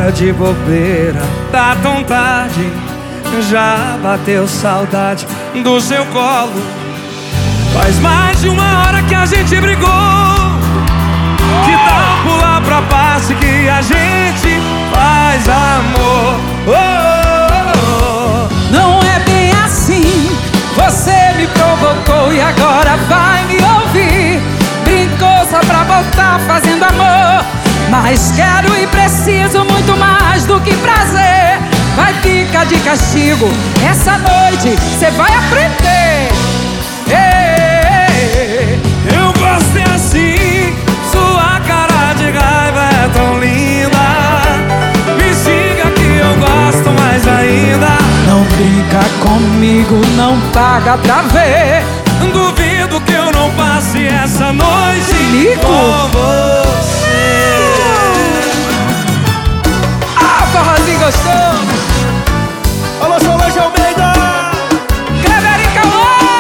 Para de bobeira, tá tão tarde. Já bateu saudade do seu colo. Faz mais de 1 hora que a gente brigou. Que tal pular pra parte que a gente faz amor? Não é bem assim. Você me provocou e agora vai me ouvir. Brincou só pra voltar fazendo amor, mas quero e preciso muito mais do que prazer. Vai ficar de castigo. Essa noite cê vai aprender. Eu gosto é assim. Sua cara de raiva é tão linda. Me siga que eu gosto mais ainda. Não brinca comigo, não paga pra ver. Duvido que eu não passe essa noite Nico? com você. Ah, forrozinho gostoso. Alô, Solange Almeida! Kleber e Cauã.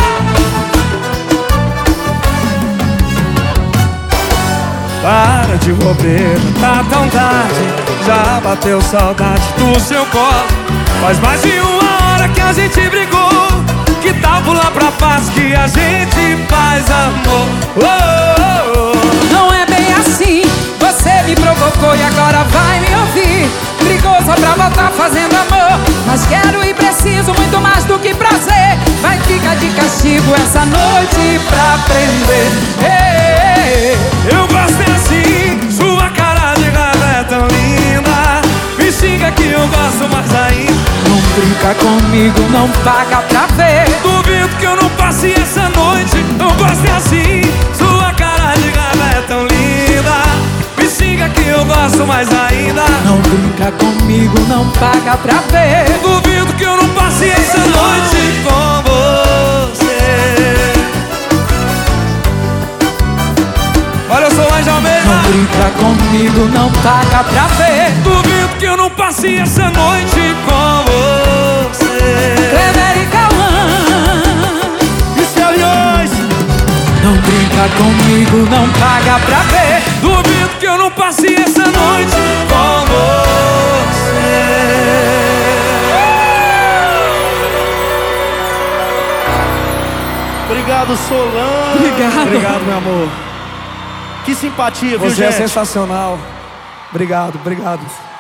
Para de bobeira, tá tão tarde. Já bateu saudade do seu colo. Faz mais de 1 hora que a gente brigou. Que tal pular pra paz que a gente faz amor? Não é bem assim. Você me provocou e agora vai me ouvir. Brigou só pra voltar fazendo amor, mas quero e preciso muito mais do que prazer. Vai ficar de castigo essa noite pra aprender. Eu gosto é assim. Sua cara de raiva é tão linda. Me xinga que eu gosto mais ainda. Não brinca comigo, não paga pra ver. Duvido que eu não passe essa noite. Eu gosto é assim. Sua cara de raiva é tão linda. Me xinga que eu gosto mais ainda. Não brinca comigo, não paga pra ver. Duvido que eu não passe essa noite com você. Olha, eu sou Solange Almeida. Não brinca comigo, não paga pra ver. Duvido que eu não passe essa noite com você. Kleber e Cauã. Estelhões! Não brinca comigo, não paga pra ver. Duvido que eu não passe essa noite com você. Obrigado, Solange! Obrigado. Obrigado, meu amor. Que simpatia, viu, Você é gente? sensacional. Obrigado, obrigado.